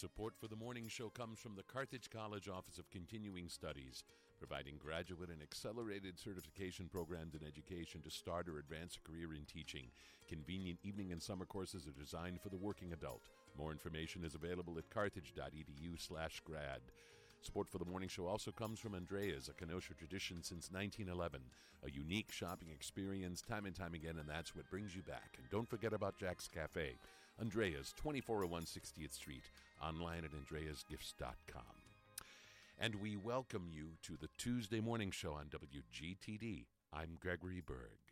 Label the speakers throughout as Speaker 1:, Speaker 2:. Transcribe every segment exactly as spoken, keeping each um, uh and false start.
Speaker 1: Support for the morning show comes from the Carthage College Office of Continuing Studies, providing graduate and accelerated certification programs in education to start or advance a career in teaching. Convenient evening and summer courses are designed for the working adult. More information is available at carthage.edu slash grad. Support for the morning show also comes from Andrea's, a Kenosha tradition since nineteen eleven. A unique shopping experience time and time again, and that's what brings you back. And don't forget about Jack's Cafe. Andrea's, twenty-four oh one sixtieth Street, online at andreas gifts dot com. And we welcome you to the Tuesday morning show on W G T D. I'm Gregory Berg.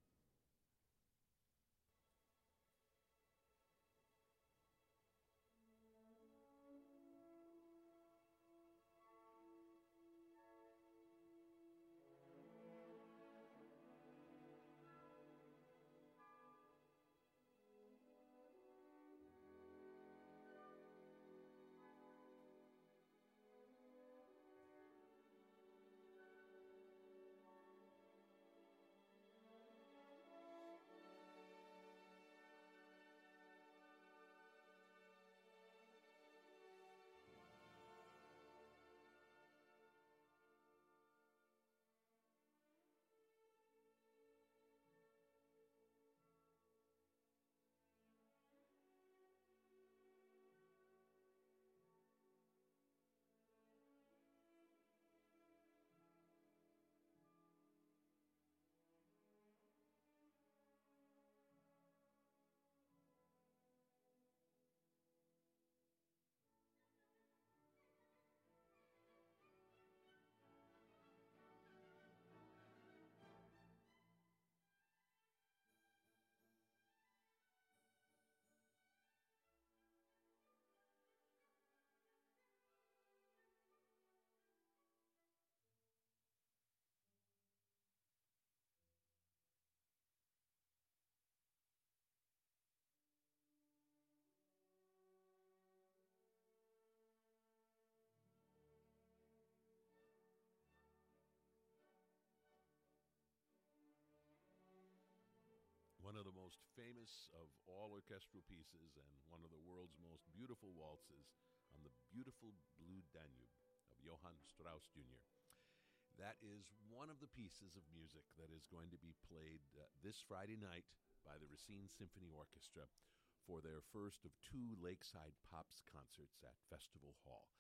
Speaker 1: One of the most famous of all orchestral pieces and one of the world's most beautiful waltzes on the beautiful Blue Danube of Johann Strauss Junior That is one of the pieces of music that is going to be played uh, this Friday night by the Racine Symphony Orchestra for their first of two Lakeside Pops concerts at Festival Hall.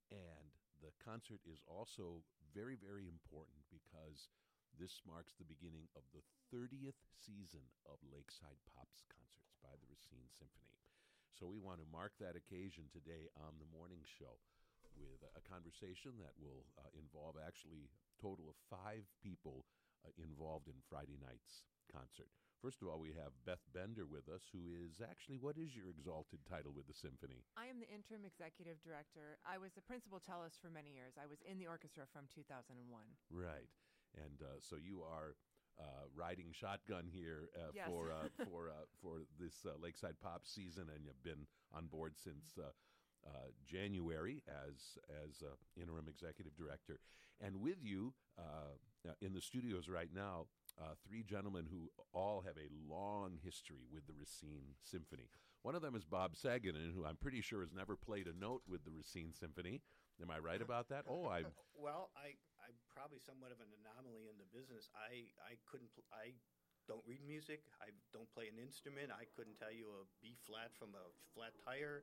Speaker 1: And the concert is also very, very important because this marks the beginning of the thirtieth season of Lakeside Pops concerts by the Racine Symphony. So we want to mark that occasion today on the morning show with a conversation that will uh, involve actually a total of five people uh, involved in Friday night's concert. First of all, we have Beth Bender with us, who is actually, what is your exalted title with the symphony?
Speaker 2: I am the interim executive director. I was the principal cellist for many years. I was in the orchestra from two thousand one.
Speaker 1: Right. And uh, so you are uh, riding shotgun here uh,
Speaker 2: Yes.
Speaker 1: for uh, for uh, for this uh, Lakeside Pop season, and you've been on board since uh, uh, January as as uh, interim executive director. And with you uh, in the studios right now, Uh, three gentlemen who all have a long history with the Racine Symphony. One of them is Bob Saginaw, who I'm pretty sure has never played a note with the Racine Symphony. Am I right about that? Oh, I.
Speaker 3: Well, I I'm probably somewhat of an anomaly in the business. I I couldn't pl- I don't read music. I don't play an instrument. I couldn't tell you a B flat from a flat tire.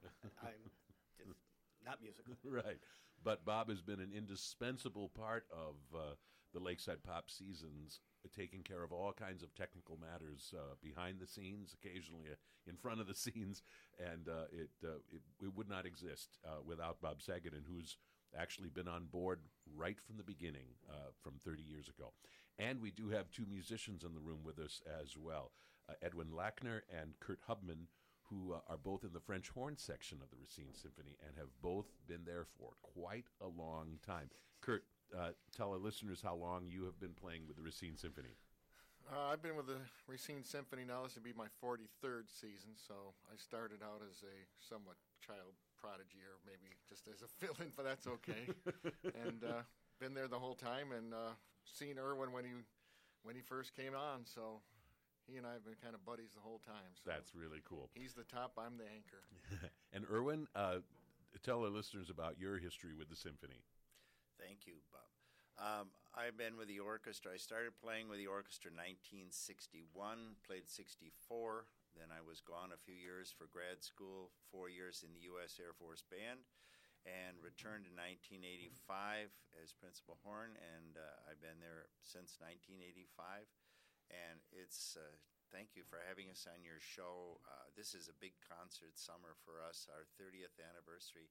Speaker 3: I'm just not musical.
Speaker 1: Right. But Bob has been an indispensable part of uh, the Lakeside Pop seasons, taking care of all kinds of technical matters uh, behind the scenes, occasionally uh, in front of the scenes, and uh, it, uh, it it would not exist uh, without Bob Saginaw, who's actually been on board right from the beginning, uh, from thirty years ago. And we do have two musicians in the room with us as well, uh, Edwin Lackner and Kurt Hubman, who uh, are both in the French horn section of the Racine Symphony and have both been there for quite a long time. Kurt, uh, tell our listeners how long you have been playing with the Racine Symphony.
Speaker 4: Uh, I've been with the Racine Symphony now. This will be my forty-third season, so I started out as a somewhat child prodigy, or maybe just as a fill-in, but that's okay. and uh, been there the whole time, and uh, seen Irwin when he when he first came on, so he and I have been kind of buddies the whole time. So
Speaker 1: That's really cool.
Speaker 4: he's the top, I'm the anchor.
Speaker 1: And Erwin, uh, tell our listeners about your history with the symphony.
Speaker 5: Thank you, Bob. Um, I've been with the orchestra. I started playing with the orchestra in nineteen sixty-one, played sixty-four. Then I was gone a few years for grad school, four years in the U S Air Force Band, and returned in nineteen eighty-five as principal horn, and uh, I've been there since nineteen eighty-five. And it's uh, thank you for having us on your show. Uh, this is a big concert summer for us, our thirtieth anniversary.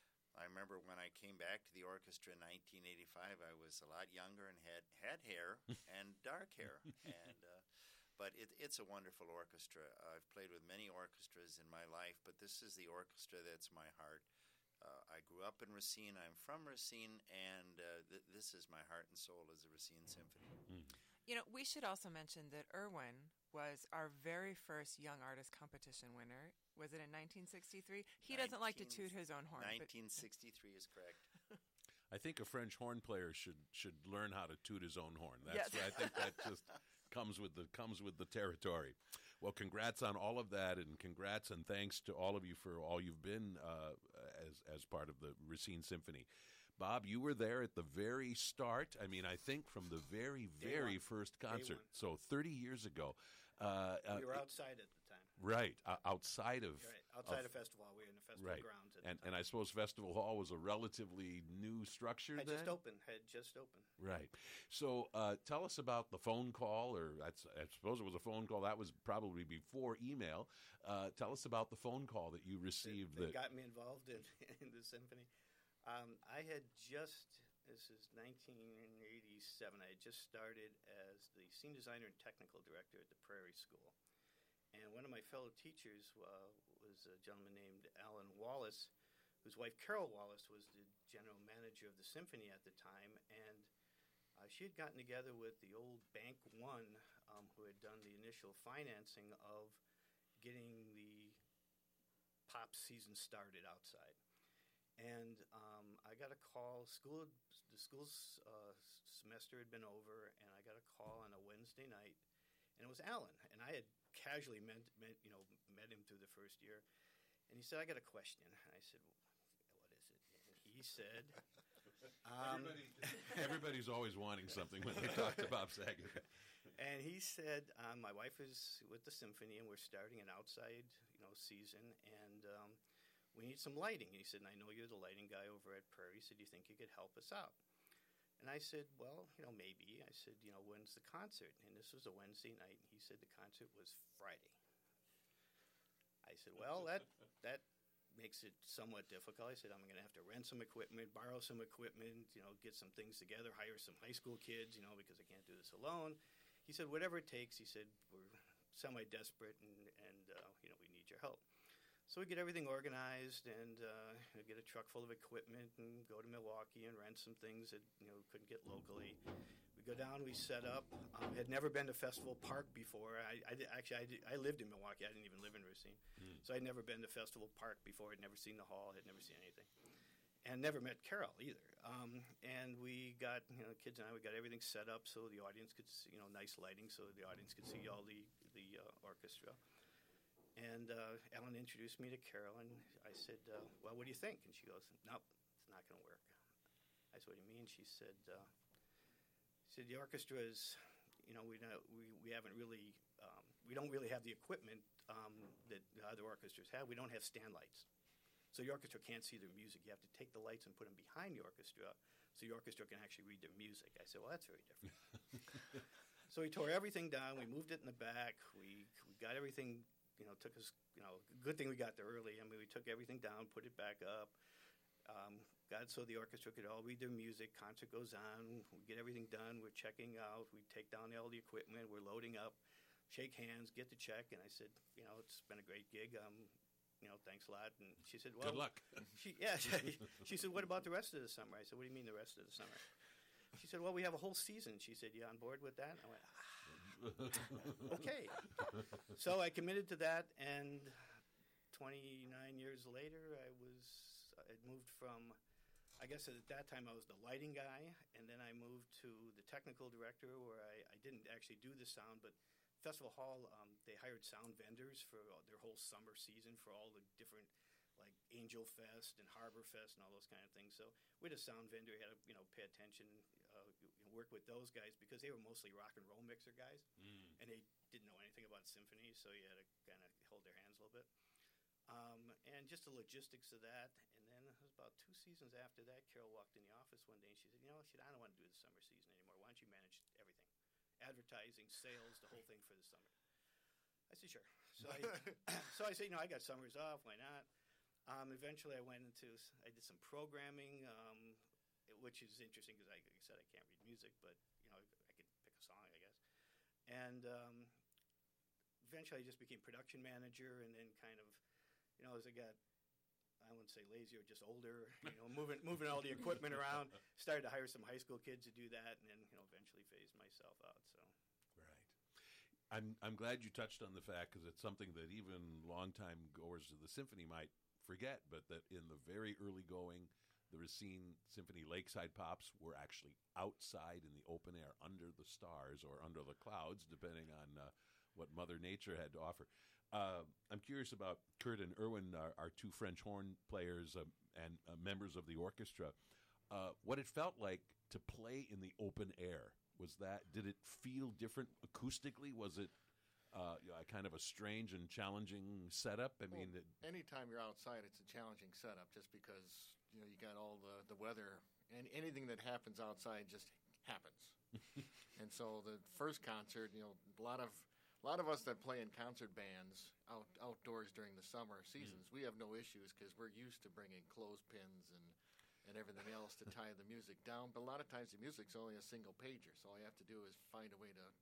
Speaker 5: I remember when I came back to the orchestra in nineteen eighty-five, I was a lot younger and had, had hair and dark hair. and uh, But it, it's a wonderful orchestra. I've played with many orchestras in my life, but this is the orchestra that's my heart. Uh, I grew up in Racine. I'm from Racine, and uh, th- this is my heart and soul is the Racine Symphony.
Speaker 1: Mm.
Speaker 2: You know, we should also mention that Erwin was our very first Young Artist Competition winner. Was it in nineteen sixty-three? He doesn't like to toot his own horn.
Speaker 5: nineteen sixty-three is correct.
Speaker 1: I think a French horn player should should learn how to toot his own horn. That's
Speaker 2: Yes.
Speaker 1: I think that just comes with the comes with the territory. Well, congrats on all of that, and congrats and thanks to all of you for all you've been uh, as as part of the Racine Symphony. Bob, you were there at the very start. I mean, I think from the very,
Speaker 3: Day
Speaker 1: very
Speaker 3: one.
Speaker 1: first
Speaker 3: Day
Speaker 1: concert.
Speaker 3: one.
Speaker 1: So thirty years ago. Uh, uh,
Speaker 3: We were outside at the time.
Speaker 1: right, uh, outside of
Speaker 3: Right, outside
Speaker 1: of-
Speaker 3: of Festival Hall. We were in the festival
Speaker 1: right.
Speaker 3: grounds at
Speaker 1: And
Speaker 3: the
Speaker 1: and I
Speaker 3: time.
Speaker 1: suppose Festival Hall was a relatively new structure
Speaker 3: had
Speaker 1: then.
Speaker 3: just opened. Had just opened.
Speaker 1: Right. So uh, tell us about the phone call, or that's, I suppose it was a phone call. That was probably before email. Uh, tell us about the phone call that you received.
Speaker 3: That, that
Speaker 1: that
Speaker 3: got me involved in, in the symphony. Um, I had just, this is nineteen eighty-seven, I had just started as the scene designer and technical director at the Prairie School. And one of my fellow teachers uh, was a gentleman named Alan Wallace, whose wife Carol Wallace was the general manager of the symphony at the time. And uh, she had gotten together with the old Bank One, um, who had done the initial financing of getting the pop season started outside. And um, I got a call. School, the school's uh, semester had been over, and I got a call on a Wednesday night, and it was Alan. And I had casually met, met, you know, met him through the first year, and he said, "I got a question." And I said, "What is it?" And he said, um,
Speaker 1: Everybody, everybody's always wanting something when they talk to Bob Saget.
Speaker 3: And he said, um, "My wife is with the symphony, and we're starting an outside, you know, season, and um, we need some lighting." He said, "And I know you're the lighting guy over at Prairie. He said, do you think you could help us out?" And I said, "Well, you know, maybe." I said, "You know, when's the concert?" And this was a Wednesday night. And he said the concert was Friday. I said, "Well, that that makes it somewhat difficult." I said, "I'm going to have to rent some equipment, borrow some equipment, you know, get some things together, hire some high school kids, you know, because I can't do this alone." He said, "Whatever it takes." He said, "We're semi-desperate, and, and uh, you know, we need your help." So we get everything organized and uh, you know, get a truck full of equipment and go to Milwaukee and rent some things that you know couldn't get locally. We go down, we set up. Um, had never been to Festival Park before. I, I did, actually I, did, I lived in Milwaukee. I didn't even live in Racine,
Speaker 1: Mm.
Speaker 3: so I'd never been to Festival Park before. I'd never seen the hall. Had never seen anything, and never met Carol either. Um, and we got you know kids and I. We got everything set up so the audience could see, you know nice lighting so the audience could see all the the uh, orchestra. And uh, Ellen introduced me to Carol, and I said, uh, "Well, what do you think?" And she goes, "Nope, it's not going to work." I said, "What do you mean?" She said, uh, "She said the orchestra is, you know, we don't, we we haven't really, um, we don't really have the equipment um, that the other orchestras have. We don't have stand lights, so the orchestra can't see their music. You have to take the lights and put them behind the orchestra, so the orchestra can actually read their music." I said, "Well, that's very different." So we tore everything down. We moved it in the back. We we got everything. You know, took us, you know, good thing we got there early. I mean, we took everything down, put it back up, um, got it so the orchestra could all read their music. Concert goes on. We get everything done. We're checking out. We take down all the equipment. We're loading up, shake hands, get the check. And I said, you know, it's been a great gig. Um, you know, thanks a lot. And she said, well.
Speaker 1: Good luck.
Speaker 3: She, yeah. She said, what about the rest of the summer? I said, what do you mean the rest of the summer? She said, well, we have a whole season. She said, you on board with that? I went, ah. Okay. So I committed to that, and twenty-nine years later, I was, I moved from, I guess at that time I was the lighting guy, and then I moved to the technical director where I, I didn't actually do the sound, but Festival Hall, um, they hired sound vendors for uh, their whole summer season for all the different, like Angel Fest and Harbor Fest and all those kind of things. So we had a sound vendor, had to, you know, pay attention, uh, you know, work with those guys because they were mostly rock and roll mixer guys,
Speaker 1: Mm.
Speaker 3: and they didn't know anything about symphony, so you had to kind of hold their hands a little bit. Um, and just the logistics of that. And then it was about two seasons after that, Carol walked in the office one day and she said, you know, she said, I don't want to do the summer season anymore. Why don't you manage everything? Advertising, sales, the whole thing for the summer. I said, sure. So I, so I said, you know, I got summers off. Why not? Um, eventually I went into, I did some programming, um, which is interesting because, like I said, I can't read music, but, you know, I could pick a song, I guess. And um, eventually I just became production manager and then kind of, you know, as I got, I wouldn't say lazy or just older, you know, moving moving all the equipment around, started to hire some high school kids to do that, and then, you know, eventually phased myself out. So,
Speaker 1: Right. I'm I'm glad you touched on the fact because it's something that even longtime goers of the symphony might forget, but that in the very early going, the Racine Symphony Lakeside Pops were actually outside in the open air, under the stars or under the clouds, depending on uh, what Mother Nature had to offer. Uh, I'm curious about Kurt and Erwin, our, our two French horn players uh, and uh, members of the orchestra. Uh, what it felt like to play in the open air. Was that, did it feel different acoustically? Was it uh, you know, a kind of a strange and challenging setup? I
Speaker 4: Well,
Speaker 1: mean, it,
Speaker 4: anytime you're outside, it's a challenging setup just because, you know, you got all the, the weather, and anything that happens outside just happens. And so the first concert, you know, a lot of a lot of us that play in concert bands out outdoors during the summer seasons, mm. we have no issues because we're used to bringing clothespins and and everything else to tie the music down. But a lot of times the music's only a single pager, so all you have to do is find a way to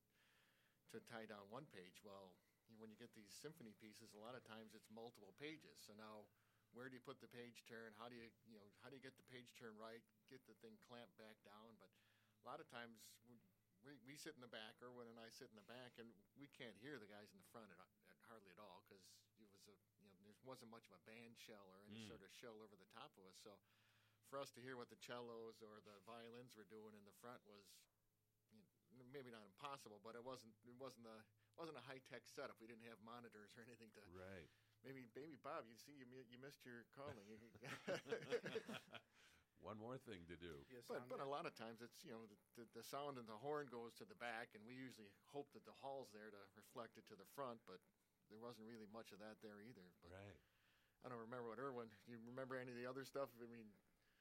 Speaker 4: to tie down one page. Well, you know, when you get these symphony pieces, a lot of times it's multiple pages. So now, where do you put the page turn? How do you you know how do you get the page turn right? Get the thing clamped back down. But a lot of times we we, we sit in the back, Erwin and I sit in the back, and we can't hear the guys in the front at, at hardly at all because it was a you know there wasn't much of a band shell or any
Speaker 1: Mm.
Speaker 4: sort of shell over the top of us. So for us to hear what the cellos or the violins were doing in the front was you know, maybe not impossible, but it wasn't it wasn't a wasn't a high tech setup. We didn't have monitors or anything to.
Speaker 1: right.
Speaker 4: Maybe maybe Bob, you see you mi- you missed your calling.
Speaker 1: One more thing to do.
Speaker 3: yes,
Speaker 4: But
Speaker 3: I'm
Speaker 4: but a
Speaker 3: there.
Speaker 4: lot of times it's you know the, the, the sound and the horn goes to the back, and we usually hope that the hall's there to reflect it to the front. But there wasn't really much of that there either. But
Speaker 1: Right.
Speaker 4: I don't remember what Erwin. Do you remember any of the other stuff? I mean,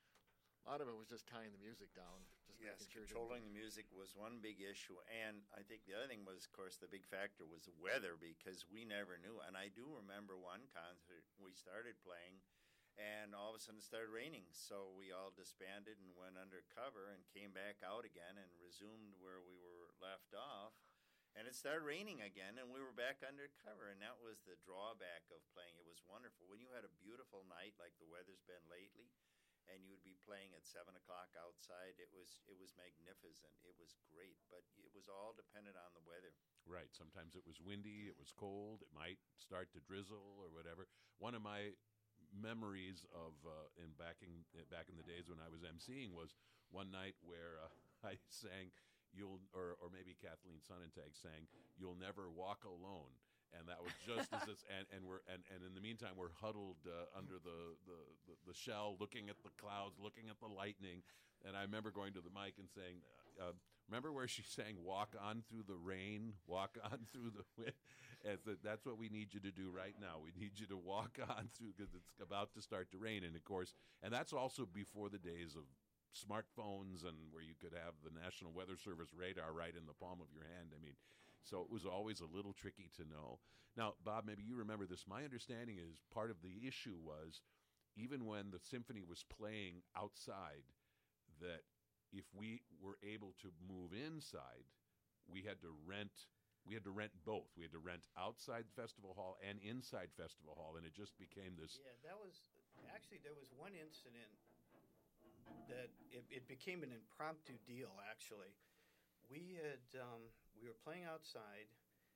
Speaker 4: a lot of it was just tying the music down. Just
Speaker 5: Yes,
Speaker 4: making sure it
Speaker 5: controlling
Speaker 4: didn't-
Speaker 5: the music was one big issue, and I think the other thing was, of course, the big factor was the weather because we never knew. And I do remember one concert we started playing, and all of a sudden it started raining, so we all disbanded and went under cover and came back out again and resumed where we were left off. And it started raining again, and we were back under cover, and that was the drawback of playing. It was wonderful. When you had a beautiful night like the weather's been lately, and you would be playing at seven o'clock outside, it was it was magnificent. It was great, but it was all dependent on the weather.
Speaker 1: Right. Sometimes it was windy, it was cold, it might start to drizzle or whatever. One of my memories of uh, in back in back in the days when I was emceeing was one night where uh, I sang you'll or or maybe Kathleen Sonnentag sang "You'll Never Walk Alone," and that was just as it's, and and we're and, and in the meantime we're huddled uh, under the, the, the, the shell, looking at the clouds, looking at the lightning, and I remember going to the mic and saying, uh, "Remember where she sang walk on through the rain, walk on through the wind?" And so that's what we need you to do right now. We need you to walk on through because it's about to start to rain, and of course, and that's also before the days of smartphones and where you could have the National Weather Service radar right in the palm of your hand. I mean, so it was always a little tricky to know. Now, Bob, maybe you remember this. My understanding is part of the issue was even when the symphony was playing outside, that if we were able to move inside, we had to rent. We had to rent both. We had to rent outside Festival Hall and inside Festival Hall, and it just became this.
Speaker 3: Yeah, that was actually there was one incident that it, it became an impromptu deal. Actually, we had um, we were playing outside,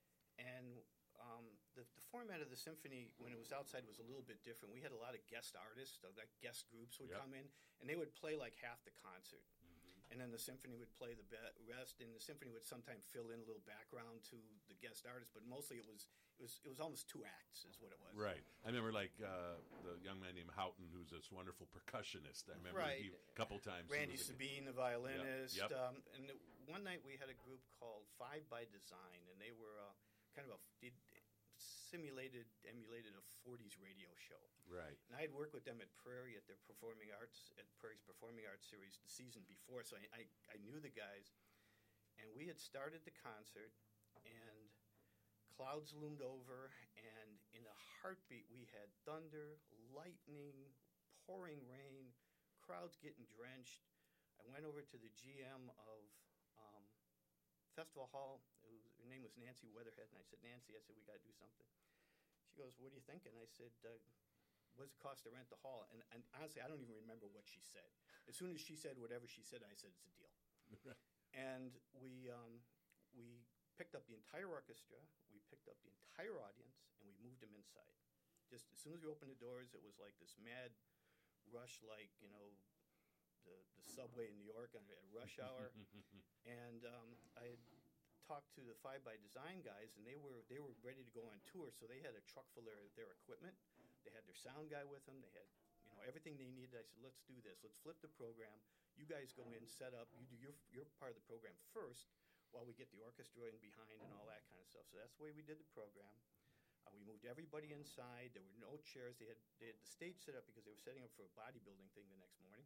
Speaker 3: and um, the, the format of the symphony when it was outside was a little bit different. We had a lot of guest artists, uh, like guest groups would
Speaker 1: Yep.
Speaker 3: come in, and they would play like half the concert. and then the symphony would play the be- rest, and the symphony would sometimes fill in a little background to the guest artist, but mostly it was it was it was almost two acts, is what it was.
Speaker 1: Right. I remember like uh, the young man named Houghton, who's this wonderful percussionist. I remember
Speaker 3: Right.
Speaker 1: he, a couple times. he
Speaker 3: Randy
Speaker 1: was a-
Speaker 3: Sabine, the violinist.
Speaker 1: Yep.
Speaker 3: Um, and the, one night we had a group called Five by Design, and they were uh, kind of a did, simulated, emulated a forties radio show.
Speaker 1: Right.
Speaker 3: And I had worked with them at Prairie at their performing arts at Prairie's Performing Arts series the season before, so I, I, I knew the guys. And we had started the concert, and clouds loomed over, and in a heartbeat we had thunder, lightning, pouring rain, crowds getting drenched. I went over to the G M of um, Festival Hall. It was, her name was Nancy Weatherhead, and I said, Nancy, I said, we got to do something. She goes, what are you thinking? I said, uh, what does it cost to rent the hall? And, and honestly, I don't even remember what she said. As soon as she said whatever she said, I said, it's a deal. And we um, we picked up the entire orchestra, we picked up the entire audience, and we moved them inside. Just as soon as we opened the doors, it was like this mad rush, like, you know, the, the subway in New York at rush hour. And um, I had talked to the Five by Design guys, and they were they were ready to go on tour, so they had a truck full of their, their equipment. They had their sound guy with them. They had, you know, everything they needed. I said, let's do this. Let's flip the program. You guys go in, set up. You do your, your part of the program first while we get the orchestra in behind and all that kind of stuff. So that's the way we did the program. Uh, we moved everybody inside. There were no chairs. They had, they had the stage set up because they were setting up for a bodybuilding thing the next morning.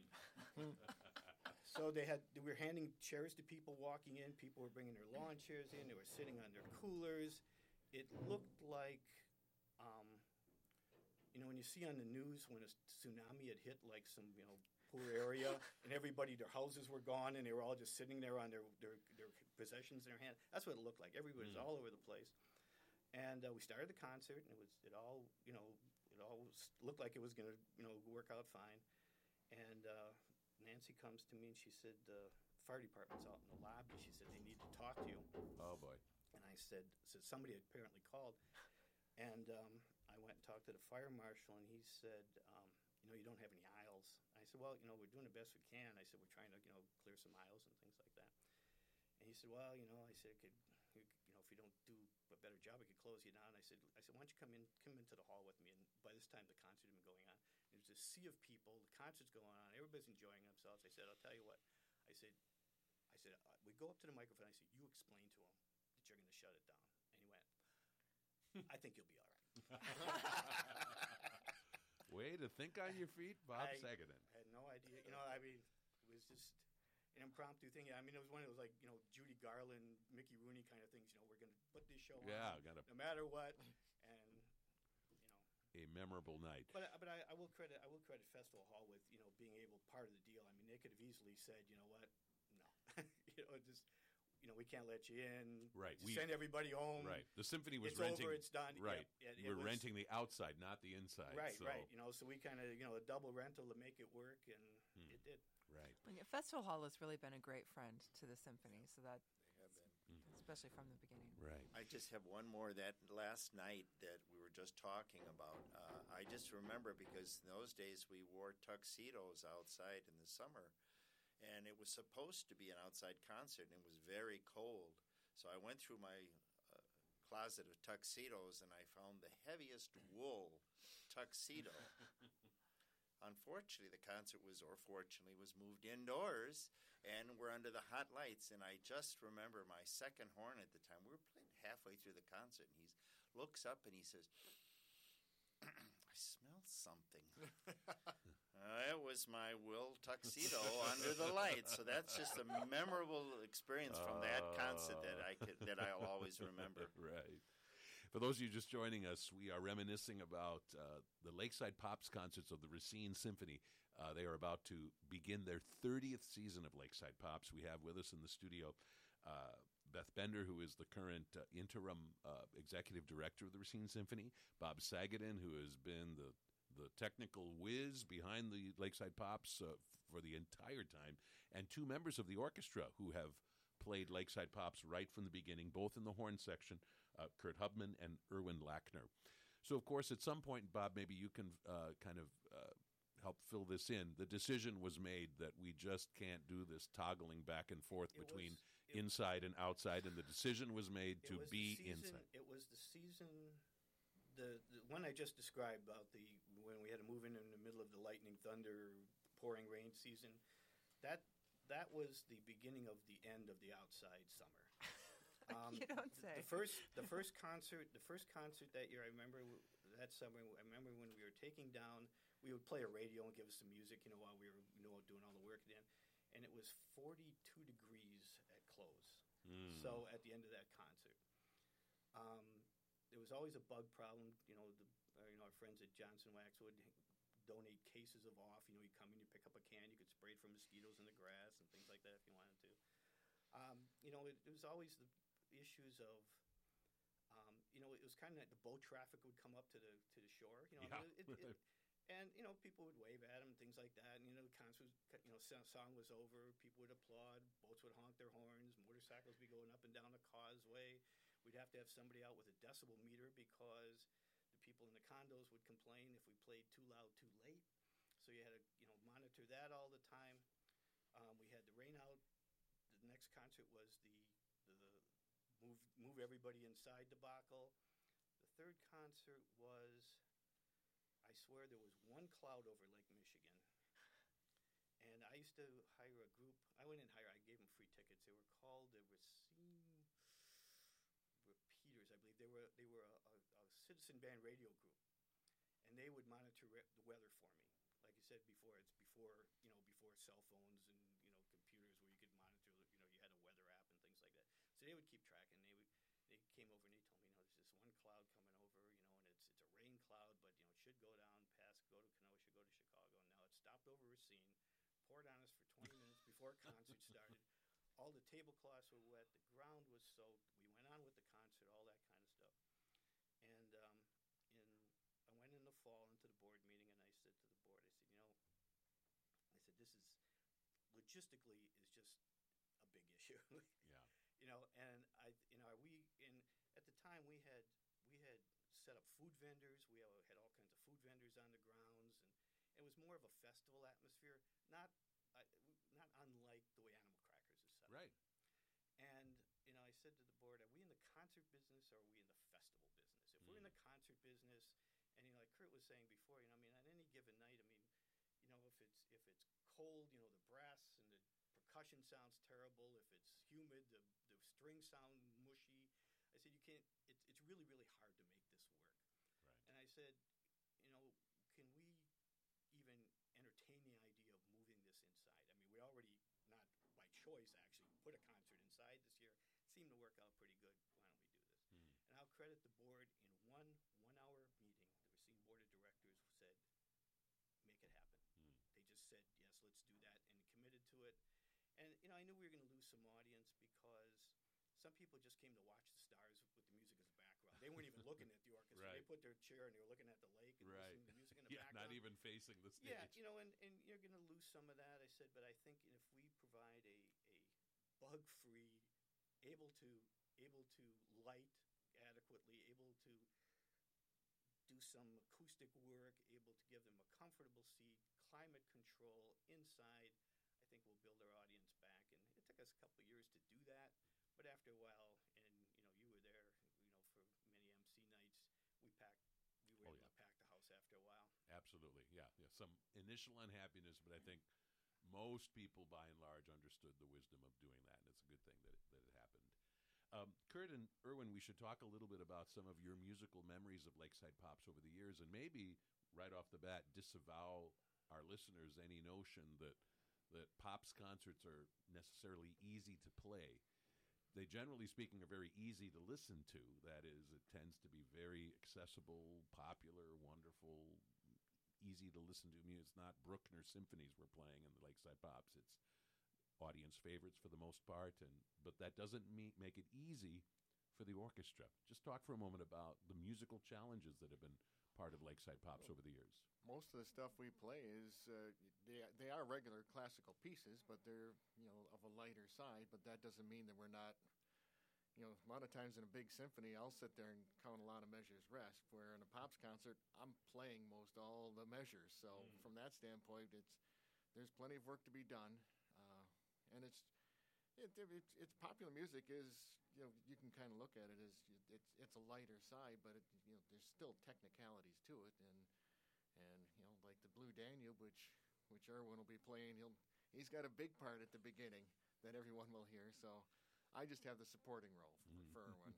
Speaker 3: So they had we were handing chairs to people walking in. People were bringing their lawn chairs in. They were sitting on their coolers. It looked like, um, you know, when you see on the news when a tsunami had hit like some, you know, poor area, and everybody, their houses were gone, and they were all just sitting there on their their, their possessions in their hand. That's what it looked like. Everybody was
Speaker 1: Mm.
Speaker 3: all over the place. And uh, we started the concert, and it was it all you know it all was, looked like it was going to you know work out fine. And uh, Nancy comes to me and she said, "The fire department's out in the lobby." She said, "They need to talk to you."
Speaker 1: Oh boy.
Speaker 3: And I said, "said somebody had apparently called." And um, I went and talked to the fire marshal, and he said, um, "You know, you don't have any aisles." I said, "Well, you know, we're doing the best we can." I said, "We're trying to, you know, clear some aisles and things like that." And he said, "Well, you know," I said, "Could you, you know, if you don't do a better job, we could close you down." I said, "I said, why don't you come in, come into the hall with me?" And by this time, the concert had been going on. There's a sea of people. The concert's going on. Everybody's enjoying themselves. I said, "I'll tell you what." I said, "I said uh, we go up to the microphone." I said, "You explain to them that you're going to shut it down." And he went, "I think you'll be all right."
Speaker 1: Way to think on your feet, Bob
Speaker 3: I-
Speaker 1: Sagadin.
Speaker 3: I had no idea. You know, I mean, it was just an impromptu thing. I mean, it was one of those, like, you know, Judy Garland, Mickey Rooney kind of things. You know, we're going to put this show
Speaker 1: Yeah,
Speaker 3: on
Speaker 1: got a,
Speaker 3: no matter what. And, you know,
Speaker 1: a memorable night.
Speaker 3: but, but I, I will credit I will credit Festival Hall with, you know, being able, part of the deal. I mean, they could have easily said, you know what, no. you know, just, you know, we can't let you in.
Speaker 1: Right,
Speaker 3: Just
Speaker 1: we-
Speaker 3: send everybody home.
Speaker 1: Right. The symphony was
Speaker 3: It's
Speaker 1: renting.
Speaker 3: over, it's done.
Speaker 1: Right.
Speaker 3: Yep, it- it
Speaker 1: We're
Speaker 3: was-
Speaker 1: renting the outside, not the inside.
Speaker 3: Right,
Speaker 1: so,
Speaker 3: right. You know, so we kind of, you know, a double rental to make it work, and
Speaker 1: Hmm.
Speaker 3: it did.
Speaker 1: Right.
Speaker 2: And yeah, Festival Hall has really been a great friend to the symphony, so that,
Speaker 5: They have been.
Speaker 2: especially from the beginning.
Speaker 1: Right.
Speaker 5: I just have one more. That last night that we were just talking about, uh, I just remember because in those days we wore tuxedos outside in the summer, and it was supposed to be an outside concert, and it was very cold. So I went through my uh, closet of tuxedos, and I found the heaviest wool tuxedo. Unfortunately, the concert was, or fortunately, was moved indoors, and we're under the hot lights. And I just remember my second horn at the time. We were playing halfway through the concert, and he looks up and he says, "I smell something." Uh, it was my Will tuxedo under the lights. So that's just a memorable experience from that concert that I could, that I'll always remember.
Speaker 1: Right. For those of you just joining us, we are reminiscing about uh, the Lakeside Pops concerts of the Racine Symphony. Uh, they are about to begin their thirtieth season of Lakeside Pops. We have with us in the studio uh, Beth Bender, who is the current uh, interim uh, executive director of the Racine Symphony, Bob Sagadin, who has been the the technical whiz behind the Lakeside Pops uh, for the entire time, and two members of the orchestra who have played Lakeside Pops right from the beginning, both in the horn section, uh, Kurt Hubman and Erwin Lackner. So, of course, at some point, Bob, maybe you can uh, kind of uh, help fill this in. The decision was made that we just can't do this toggling back and forth
Speaker 3: It
Speaker 1: between
Speaker 3: was- it-
Speaker 1: inside and outside, and the decision was made
Speaker 3: It
Speaker 1: to
Speaker 3: was the
Speaker 1: be
Speaker 3: season-
Speaker 1: inside.
Speaker 3: It was the season, the, the one I just described about the when we had to move in in the middle of the lightning, thunder, pouring rain season. That that was the beginning of the end of the outside summer. Um,
Speaker 2: You don't
Speaker 3: the-
Speaker 2: say.
Speaker 3: The first, the first concert, the first concert that year, I remember w- that summer. I remember when we were taking down, we would play a radio and give us some music, you know, while we were, you know, doing all the work then, and it was forty-two degrees at close.
Speaker 1: Mm.
Speaker 3: So at the end of that concert, um, there was always a bug problem. You know, the uh, you know our friends at Johnson Wax would donate cases of off. You know, you come in, you pick up a can, you could spray it for mosquitoes in the grass and things like that if you wanted to. Um, you know, it, it was always the issues of, um, you know, it was kind of the boat traffic would come up to the to the shore. You know, I mean, it, it, it, and you know, people would wave at them, things like that. And you know, the concert, was, you know, so- song was over, people would applaud, boats would honk their horns, motorcycles would be going up and down the causeway. We'd have to have somebody out with a decibel meter because the people in the condos would complain if we played too loud, too late. So you had to, you know, monitor that all the time. Um, we had the rain out. The next concert was the the, the move move everybody inside debacle. The third concert was, I swear, there was one cloud over Lake Michigan. And I used to hire a group. I went in and hire. I gave them free tickets. They were called the Racine Repeaters, I believe. They were they were a, a, a citizen band radio group, and they would monitor re- the weather for me. Like you said before, it's before you know before cell phones and you know computers where you could monitor. You know, you had a weather app and things like that. So they would keep track, and they would they came over and they told me, you know, there's this one cloud coming over, you know, and it's it's a rain cloud, but you know it should go down past, go to Kenosha, go to Chicago. Now it stopped over Racine, poured on us for twenty minutes before concert started. All the tablecloths were wet, the ground was soaked. We went on with the concert, all that kind of stuff. And um, in I went in the fall into the board meeting, and I said to the board, I said, you know, I said this is logistically is just a big issue.
Speaker 1: Yeah.
Speaker 3: You know, and I, you know, are we in at the time we had we had set up food vendors. We had, had all kinds of food vendors on the grounds, and it was more of a festival atmosphere, not uh, not unlike the way Animal Crackers is set up.
Speaker 1: Right.
Speaker 3: And you know, I said to the board, "Are we in the concert business or are we in the festival business? If we're in the concert business, and you know, like Kurt was saying before, you know, I mean, on any given night, I mean, you know, if it's if it's cold, you know, the brass and the percussion sounds terrible. If it's humid, the the strings sound mushy. I said, you can't. It's it's really really hard to make this work.
Speaker 1: Right.
Speaker 3: And I said, you know, can we even entertain the idea of moving this inside? I mean, we already not by choice actually put a concert inside this year. It seemed to work out pretty good. Why don't we do this?
Speaker 1: Mm.
Speaker 3: And I'll credit the board in one one hour meeting. The Racine Board of Directors said, make it happen.
Speaker 1: Mm.
Speaker 3: They just said, yes, let's do that, and committed to it. And, you know, I knew we were going to lose some audience because some people just came to watch the stars with the music as a background. They weren't even looking at the orchestra.
Speaker 1: Right.
Speaker 3: They put their chair and they were looking at the lake and
Speaker 1: Right.
Speaker 3: listening to the music in the
Speaker 1: Yeah,
Speaker 3: background.
Speaker 1: not even facing the stage.
Speaker 3: Yeah, you know, and, and you're going to lose some of that. I said, but I think if we provide a, a bug-free, able to able to light adequately, able to do some acoustic work, able to give them a comfortable seat, climate control inside, I think we'll build our audience back. And it took us a couple of years to do that, but after a while, and you know, you were there, you know, for many M C nights, we packed. We were
Speaker 1: Oh,
Speaker 3: able
Speaker 1: yeah.
Speaker 3: to pack the house after a while.
Speaker 1: Absolutely, yeah, yeah. Some initial unhappiness, but I think most people, by and large, understood the wisdom of doing that, and it's a good thing that it, that it happened. Um, Kurt and Erwin, we should talk a little bit about some of your musical memories of Lakeside Pops over the years, and maybe right off the bat disavow our listeners any notion that that Pops concerts are necessarily easy to play. They, generally speaking, are very easy to listen to. That is, it tends to be very accessible, popular, wonderful, easy to listen to. I mean, it's not Bruckner symphonies we're playing in the Lakeside Pops. It's audience favorites for the most part, and but that doesn't me- make it easy for the orchestra. Just talk for a moment about the musical challenges that have been part of Lakeside Pops over the years.
Speaker 4: Most of the stuff we play is uh, they they are regular classical pieces, but they're you know of a lighter side. But that doesn't mean that we're not you know, a lot of times in a big symphony, I'll sit there and count a lot of measures rest, where in a Pops concert, I'm playing most all the measures. So mm. from that standpoint, it's there's plenty of work to be done. Uh, and it's, it, it, it's, it's popular music is, you know, you can kind of look at it as it's, it's a lighter side, but it, you know, there's still technicalities to it. And, and, you know, like the Blue Danube, which, which Erwin will be playing, he'll, he's got a big part at the beginning that everyone will hear. So I just have the supporting role for, for Erwin.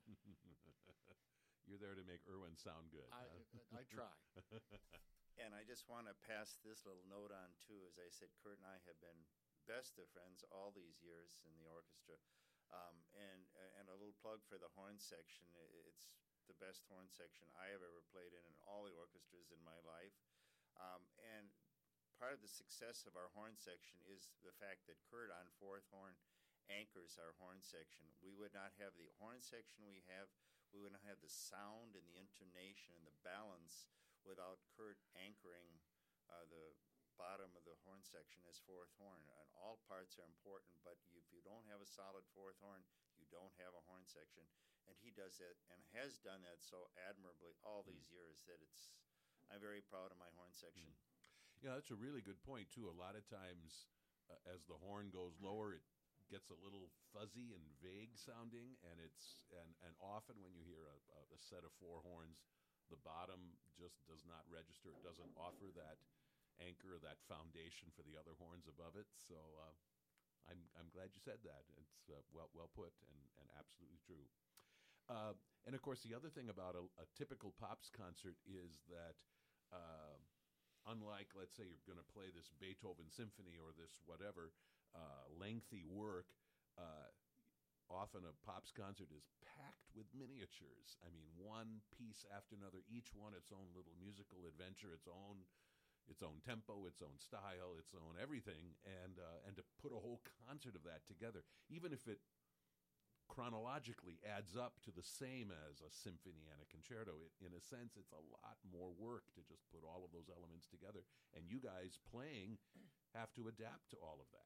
Speaker 1: You're there to make Erwin sound good.
Speaker 4: I,
Speaker 1: huh?
Speaker 4: I, I try.
Speaker 5: And I just want to pass this little note on, too. As I said, Kurt and I have been best of friends all these years in the orchestra. Um, and, and a little plug for the horn section. It's the best horn section I have ever played in in all the orchestras in my life. Um, and part of the success of our horn section is the fact that Kurt on fourth horn anchors our horn section. We would not have the horn section we have. We would not have the sound and the intonation and the balance without Kurt anchoring uh, the bottom of the horn section as fourth horn. And all parts are important, but if you don't have a solid fourth horn, you don't have a horn section. And he does that and has done that so admirably all these mm. years that it's, I'm very proud of my horn section.
Speaker 1: Mm. Yeah, that's a really good point, too. A lot of times uh, as the horn goes lower, it gets a little fuzzy and vague sounding, and it's and, and often when you hear a, a set of four horns, the bottom just does not register. It doesn't offer that anchor, that foundation for the other horns above it. So uh, I'm I'm glad you said that. It's uh, well well put and, and absolutely true. Uh, and of course, the other thing about a, a typical Pops concert is that uh, unlike, let's say, you're going to play this Beethoven symphony or this whatever uh, lengthy work, uh, often a Pops concert is packed with miniatures. I mean, one piece after another, each one its own little musical adventure, its own its own tempo, its own style, its own everything, and uh, and to put a whole concert of that together, even if it chronologically adds up to the same as a symphony and a concerto, it, in a sense, it's a lot more work to just put all of those elements together. And you guys playing have to adapt to all of that.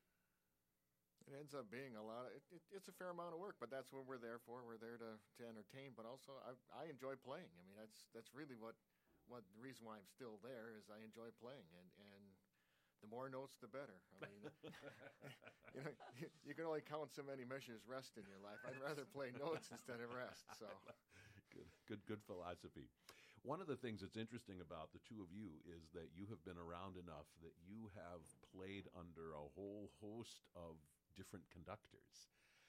Speaker 4: It ends up being a lot of, it, it, it's a fair amount of work, but that's what we're there for. We're there to, to entertain, but also I, I enjoy playing. I mean, that's that's really what, what the reason why I'm still there is I enjoy playing, and, and the more notes, the better. I mean, you know, you, you can only count so many measures rest in your life. I'd rather play notes instead of rest. So,
Speaker 1: good, good, good philosophy. One of the things that's interesting about the two of you is that you have been around enough that you have played under a whole host of different conductors.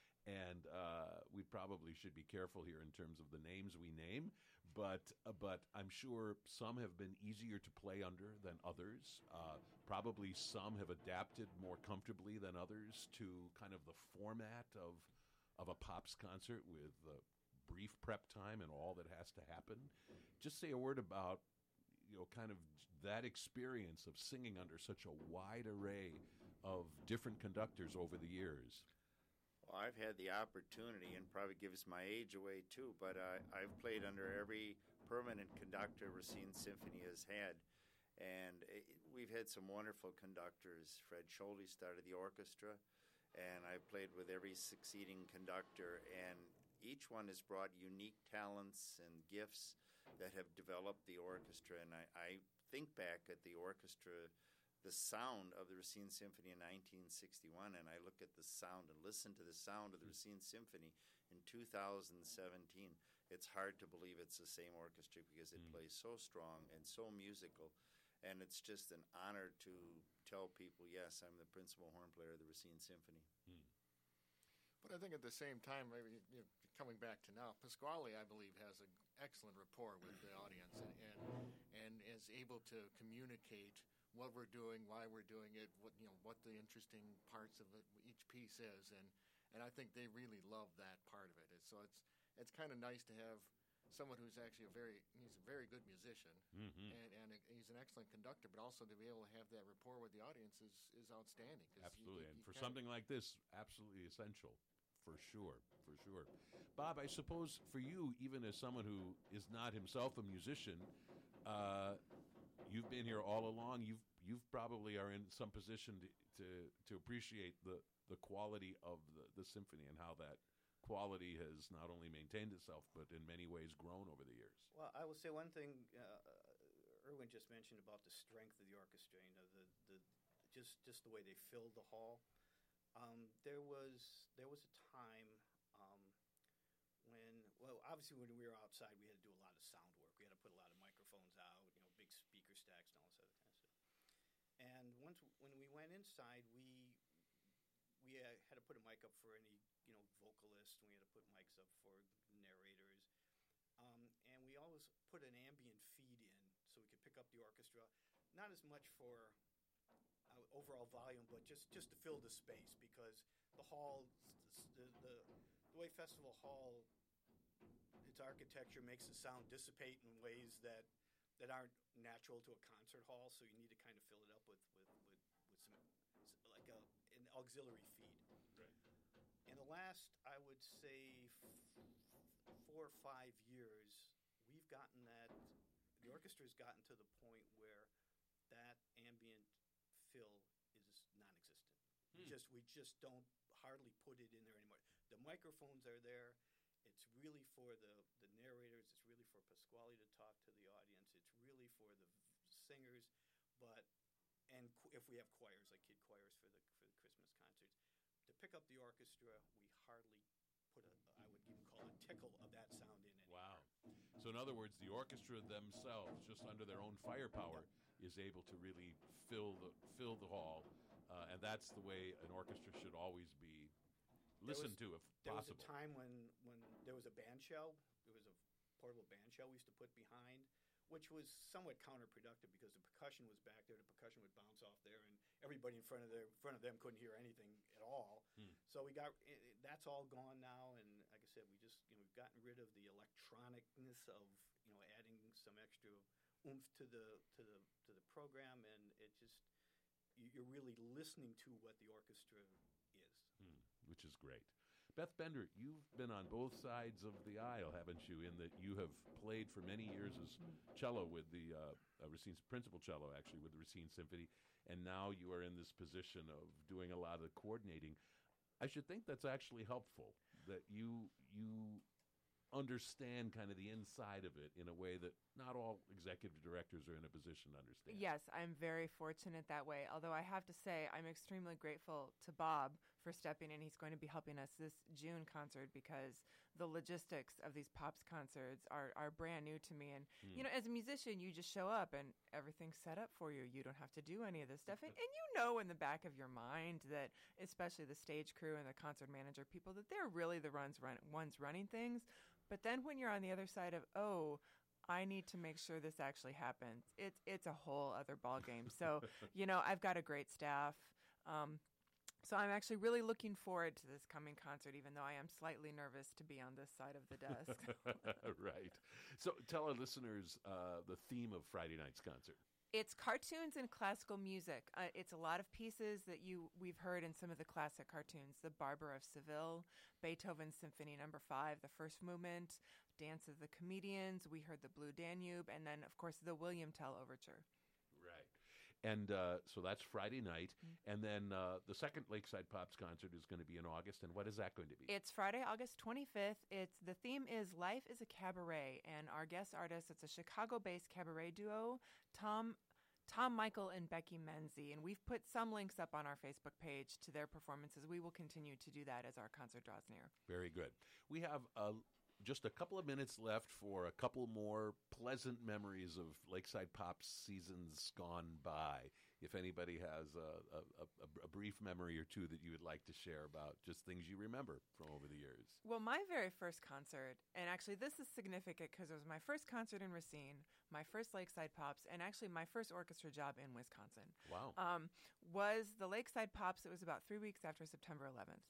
Speaker 1: And uh, we probably should be careful here in terms of the names we name, but uh, but I'm sure some have been easier to play under than others. Uh, probably some have adapted more comfortably than others to kind of the format of of a Pops concert with uh, brief prep time and all that has to happen. Just say a word about, you know, kind of that experience of singing under such a wide array of different conductors over the years.
Speaker 5: Well, I've had the opportunity, and probably gives my age away too, but uh, I've played under every permanent conductor Racine Symphony has had. And it, we've had some wonderful conductors. Fred Schulte started the orchestra, and I've played with every succeeding conductor. And each one has brought unique talents and gifts that have developed the orchestra. And I, I think back at the orchestra, the sound of the Racine Symphony in nineteen sixty-one, and I look at the sound and listen to the sound of the Racine Symphony in two thousand seventeen. It's hard to believe it's the same orchestra because it mm. plays so strong and so musical, and it's just an honor to tell people, yes, I'm the principal horn player of the Racine Symphony.
Speaker 1: Mm.
Speaker 4: But I think at the same time, maybe you know, coming back to now, Pasquale, I believe, has an excellent rapport with the audience and, and and is able to communicate what we're doing, why we're doing it, what you know, what the interesting parts of it, each piece is, and and I think they really love that part of it. And so it's it's kind of nice to have someone who's actually a very he's a very good musician,
Speaker 1: mm-hmm.
Speaker 4: and and a, he's an excellent conductor, but also to be able to have that rapport with the audience is is outstanding.
Speaker 1: Absolutely,
Speaker 4: you, you,
Speaker 1: and for
Speaker 4: kinda,
Speaker 1: something like this, absolutely essential. For sure, for sure. Bob, I suppose for you, even as someone who is not himself a musician, uh, you've been here all along. You've you've probably are in some position to to, to appreciate the, the quality of the, the symphony and how that quality has not only maintained itself, but in many ways grown over the years.
Speaker 3: Well, I will say one thing. Uh, Erwin just mentioned about the strength of the orchestra. You know, the, the just just the way they filled the hall. Um, there was there was a time um, when, well, obviously when we were outside, we had to do a lot of sound work. We had to put a lot of microphones out, you know, big speaker stacks and all this other kind of stuff. And once when we went inside, we we uh, had to put a mic up for any, you know, vocalist. We had to put mics up for narrators. Um, and we always put an ambient feed in so we could pick up the orchestra, not as much for uh, overall volume, but just, just to fill the space, because the hall, the, the, the way Festival Hall, its architecture makes the sound dissipate in ways that, that aren't natural to a concert hall, so you need to kind of fill it up with, with, with, with some, like a, an auxiliary feed.
Speaker 1: Right.
Speaker 3: In the last, I would say, f- four or five years, we've gotten that, the orchestra's gotten to the point where that ambient fill is non-existent. We
Speaker 1: Hmm.
Speaker 3: just we just don't hardly put it in there anymore. The microphones are there. It's really for the, the narrators. It's really for Pasquale to talk to the audience. It's really for the v- singers. But and qu- if we have choirs, like kid choirs for the for the Christmas concerts, to pick up the orchestra, we hardly put a, I would even call a tickle of that sound in anymore.
Speaker 1: Wow. So in other words, the orchestra themselves, just under their own firepower, is able to really fill the fill the hall, uh, and that's the way an orchestra should always be listened
Speaker 3: There
Speaker 1: to, if
Speaker 3: There
Speaker 1: possible.
Speaker 3: was a time when, when there was a band shell. There was a portable band shell we used to put behind, which was somewhat counterproductive because the percussion was back there. The percussion would bounce off there, and everybody in front of their front of them couldn't hear anything at all.
Speaker 1: Hmm.
Speaker 3: So we got it, it- that's all gone now, and like I said, we just you know we've gotten rid of the electronicness of you know adding some extra oomph to the to the to the program, and it just you- you're really listening to what the orchestra is.
Speaker 1: Hmm, which is great. Beth Bender, you've been on both sides of the aisle, haven't you? In that you have played for many years as cello with the uh, uh, Racine, principal cello, actually, with the Racine Symphony, and now you are in this position of doing a lot of the coordinating. I should think that's actually helpful, that you you understand kind of the inside of it in a way that not all executive directors are in a position to understand.
Speaker 2: Yes, I'm very fortunate that way. Although I have to say, I'm extremely grateful to Bob for stepping in. He's going to be helping us this June concert because the logistics of these Pops concerts are, are brand new to me. And,
Speaker 1: Hmm.
Speaker 2: you know, as a musician, you just show up and everything's set up for you. You don't have to do any of this stuff. And, and you know in the back of your mind that, especially the stage crew and the concert manager people, that they're really the runs run, ones running things. But then when you're on the other side of, oh, I need to make sure this actually happens, it's it's a whole other ballgame. So, you know, I've got a great staff. Um, so I'm actually really looking forward to this coming concert, even though I am slightly nervous to be on this side of the desk.
Speaker 1: Right. So tell our listeners uh, the theme of Friday night's concert.
Speaker 2: It's cartoons and classical music. Uh, it's a lot of pieces that you we've heard in some of the classic cartoons: The Barber of Seville, Beethoven's Symphony Number Five, the first movement, Dance of the Comedians. We heard the Blue Danube, and then of course the William Tell Overture.
Speaker 1: Right. And uh, so that's Friday night. And then uh, the second Lakeside Pops concert is going to be in August. And what is that going to be?
Speaker 2: It's Friday, August twenty-fifth. It's the theme is Life is a Cabaret, and our guest artist, it's a Chicago-based cabaret duo, Tom Tom Michael and Becky Menzie, and we've put some links up on our Facebook page to their performances. We will continue to do that as our concert draws near.
Speaker 1: Very good. We have uh, just a couple of minutes left for a couple more pleasant memories of Lakeside Pops seasons gone by. If anybody has a, a, a, a brief memory or two that you would like to share about just things you remember from over the years.
Speaker 2: Well, my very first concert, and actually this is significant because it was my first concert in Racine, my first Lakeside Pops, and actually my first orchestra job in Wisconsin.
Speaker 1: Wow.
Speaker 2: Um, was the Lakeside Pops. It was about three weeks after September eleventh.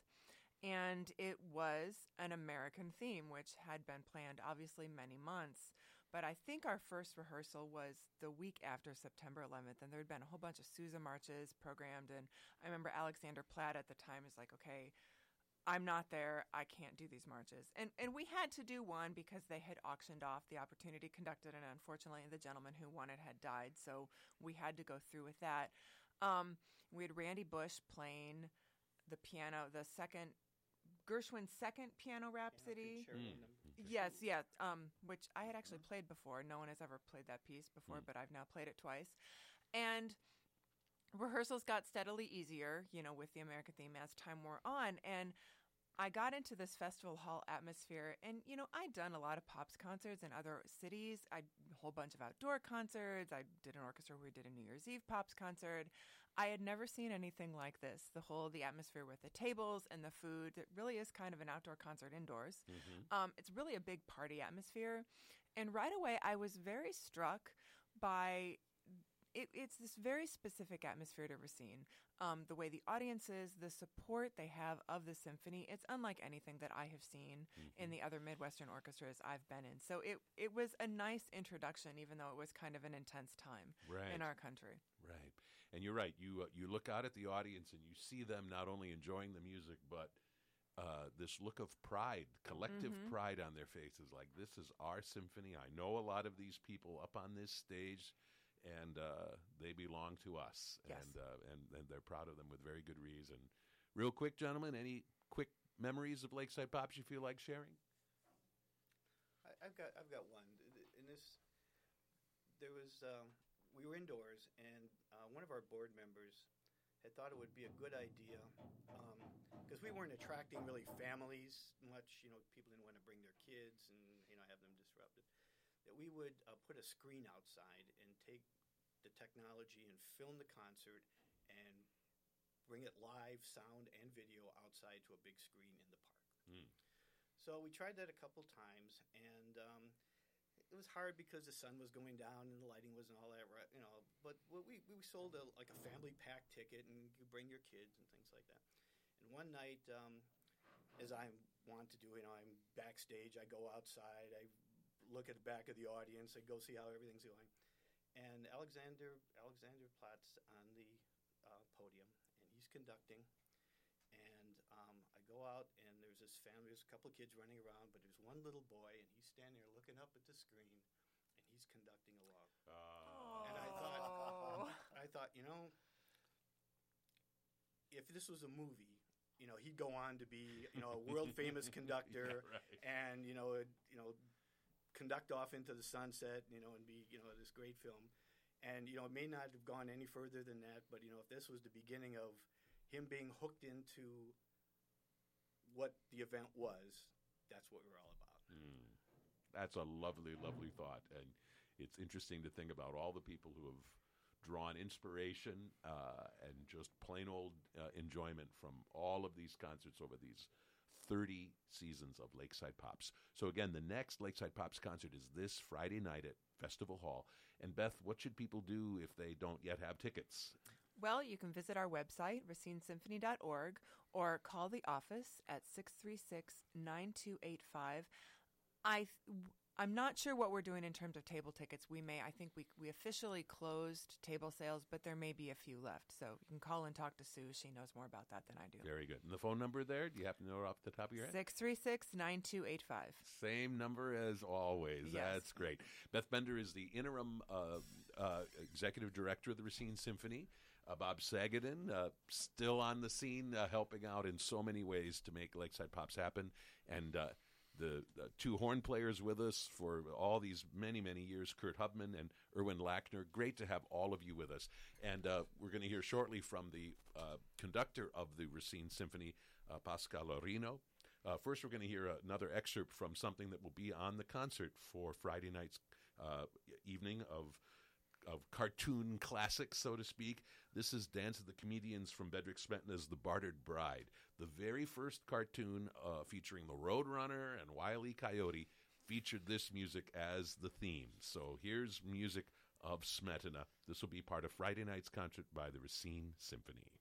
Speaker 2: And it was an American theme, which had been planned obviously many months. But I think our first rehearsal was the week after September eleventh, and there had been a whole bunch of Sousa marches programmed. And I remember Alexander Platt at the time was like, okay, I'm not there. I can't do these marches. And and we had to do one because they had auctioned off the opportunity, conducted, and unfortunately the gentleman who won it had died, so we had to go through with that. Um, we had Randy Bush playing the piano, the second Gershwin's second Piano Rhapsody.
Speaker 3: Concerto
Speaker 1: Mm.
Speaker 3: number-
Speaker 2: Yes, yeah, um, which I had actually played before. No one has ever played that piece before,
Speaker 1: Mm.
Speaker 2: but I've now played it twice. And rehearsals got steadily easier, you know, with the American theme as time wore on. And I got into this festival hall atmosphere. And, you know, I'd done a lot of Pops concerts in other cities. I a whole bunch of outdoor concerts. I did an orchestra where we did a New Year's Eve Pops concert. I had never seen anything like this. The whole, the atmosphere with the tables and the food. It really is kind of an outdoor concert indoors.
Speaker 1: Mm-hmm.
Speaker 2: Um, it's really a big party atmosphere. And right away, I was very struck by it, it's this very specific atmosphere to Racine. Um, the way the audience is, the support they have of the symphony, it's unlike anything that I have seen
Speaker 1: Mm-hmm.
Speaker 2: in the other Midwestern orchestras I've been in. So it, it was a nice introduction, even though it was kind of an intense time
Speaker 1: Right.
Speaker 2: in our country.
Speaker 1: Right. And you're right. You uh, you look out at the audience and you see them not only enjoying the music, but uh, this look of pride, collective
Speaker 2: Mhm.
Speaker 1: pride on their faces. Like, this is our symphony. I know a lot of these people up on this stage, and uh, they belong to us.
Speaker 2: Yes.
Speaker 1: And, uh, and and they're proud of them with very good reason. Real quick, gentlemen, any quick memories of Lakeside Pops you feel like sharing?
Speaker 3: I, I've got I've got one. In this, there was um, we were indoors, and uh, one of our board members had thought it would be a good idea because we weren't attracting really families much. You know, people didn't want to bring their kids and you know have them disrupted. That we would uh, put a screen outside and take the technology and film the concert and bring it live, sound and video outside to a big screen in the park.
Speaker 1: Mm.
Speaker 3: So we tried that a couple times, and um, it was hard because the sun was going down and the lighting wasn't all that right, you know. But what we we sold a, like a family pack ticket, and you bring your kids and things like that. And one night, um, as I want to do, you know, I'm backstage. I go outside. I look at the back of the audience. I go see how everything's going. And Alexander Alexander Platz on the uh, podium, and he's conducting. And um, I go out, and there's this family. There's a couple of kids running around, but there's one little boy, and he's standing there looking up at the screen, and he's conducting along. And I thought,
Speaker 2: Oh.
Speaker 3: I thought, you know, if this was a movie, you know, he'd go on to be, you know, a world famous conductor,
Speaker 1: Yeah, right.
Speaker 3: and you know, it, you know, conduct off into the sunset, you know, and be, you know, this great film. And you know, it may not have gone any further than that, but you know, if this was the beginning of him being hooked into what the event was, that's what we're all about.
Speaker 1: Mm. That's a lovely, lovely thought. And it's interesting to think about all the people who have drawn inspiration uh, and just plain old uh, enjoyment from all of these concerts over these thirty seasons of Lakeside Pops. So again, the next Lakeside Pops concert is this Friday night at Festival Hall. And Beth, what should people do if they don't yet have tickets?
Speaker 2: Well, you can visit our website, racine symphony dot org, or call the office at six three six, nine two eight five. I, I'm not sure what we're doing in terms of table tickets. We may, I think we, we officially closed table sales, but there may be a few left. So you can call and talk to Sue. She knows more about that than I do.
Speaker 1: Very good. And the phone number there, do you happen to know off the top of your head?
Speaker 2: six three six, nine two eight five.
Speaker 1: Same number as always.
Speaker 2: Yes.
Speaker 1: That's great. Beth Bender is the interim uh, uh, executive director of the Racine Symphony. Uh, Bob Sagadin, uh, still on the scene, uh, helping out in so many ways to make Lakeside Pops happen. And uh, the, the two horn players with us for all these many, many years, Kurt Hubman and Erwin Lackner. Great to have all of you with us. And uh, we're going to hear shortly from the uh, conductor of the Racine Symphony, uh, Pascal Lorino. Uh, first, we're going to hear another excerpt from something that will be on the concert for Friday night's uh, evening of of cartoon classics, so to speak. This is Dance of the Comedians from Bedrick Smetana's The Bartered Bride, the very first cartoon uh, featuring the Roadrunner and Wile E. Coyote featured this music as the theme. So here's music of Smetana. This will be part of Friday night's concert by the Racine Symphony.